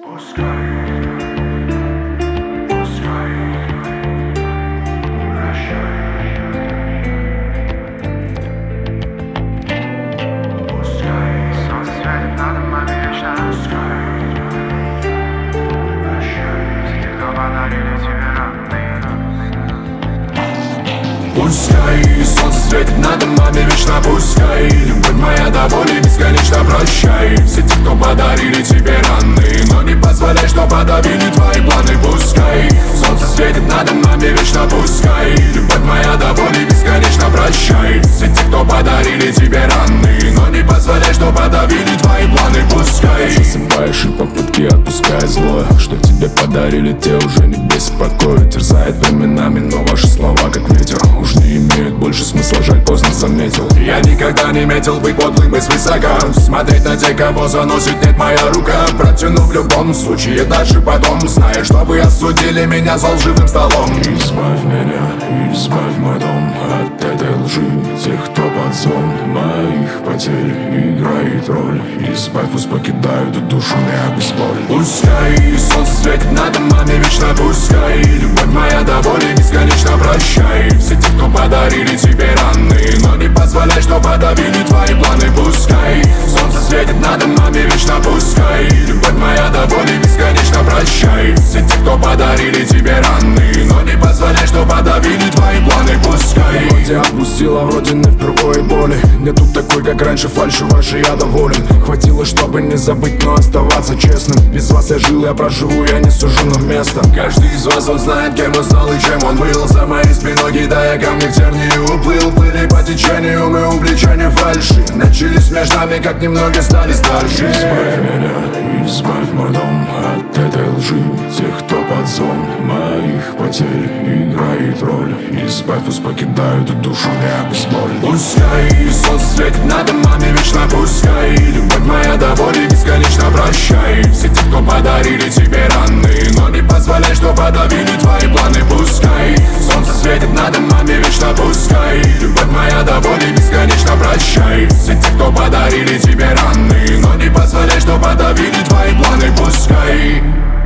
Пускай солнце светит над домами вечно, пускай любовь моя до боли бесконечно, прощай все те, кто подарили тебе раны, но не позволяй, что подавили твои планы. Пускай солнце светит над домами вечно, пускай любовь моя до боли бесконечно, прощай все те, кто подарили тебе раны, но не позволяй, что подавили твои планы. Пускай засыпаешь и попытки отпускай злое, что тебе подарили, те уже не беспокоят. Терзает временами, но ваши слова как ветер уж не имеют больше смысла, жаль, поздно заметил. Я никогда не метил быть подлым и свысока, смотреть на тех, кого заносит нет моя рука. Протяну в любом случае дальше потом, зная, что вы осудили меня за лживым столом. Избавь меня, избавь мой дом от этой лжи, тех, кто под звон моих потерь играет роль. Избавь, пусть покидают душу меня без боли. Пускай солнце светит над домами вечно, пускай любовь моя до боли бесконечно, прощай все те, кто подарили тебе раны, но не позволяй, что подавили твои планы. Пускай солнце светит над домами вечно, пускай любовь моя до боли бесконечно, прощай все те, кто подарили тебе раны, но не позволяй, что подавили твои планы. Пускай вроде отпустила, вроде не впервые боли, нету такой, как раньше, фальши вашей я доволен. Хватило, чтобы не забыть, но оставаться честным. Без вас я жил, я проживу, я не сужу на место. Каждый из вас, он знает, кем он стал и чем он был. За моей спиной кидая камни в тернии уплыл. Плыли по течению мы увлечения фальши, начались между нами, как немного стали старше. Избавь меня, избавь мой дом от этой лжи, тех, кто под звон моих потерь играет роль. Избавь, пусть покидают душу меня без боли. Пускай солнце светит над домами вечно, пускай любовь моя до боли бесконечно, прощай все те, кто подарили тебе раны, но не позволяй, что подавили твои планы. Пускай солнце светит над домами вечно, пускай любовь моя до боли бесконечно, прощай все те, кто подарили тебе раны, но не позволяй, что подавили твои планы. Пускай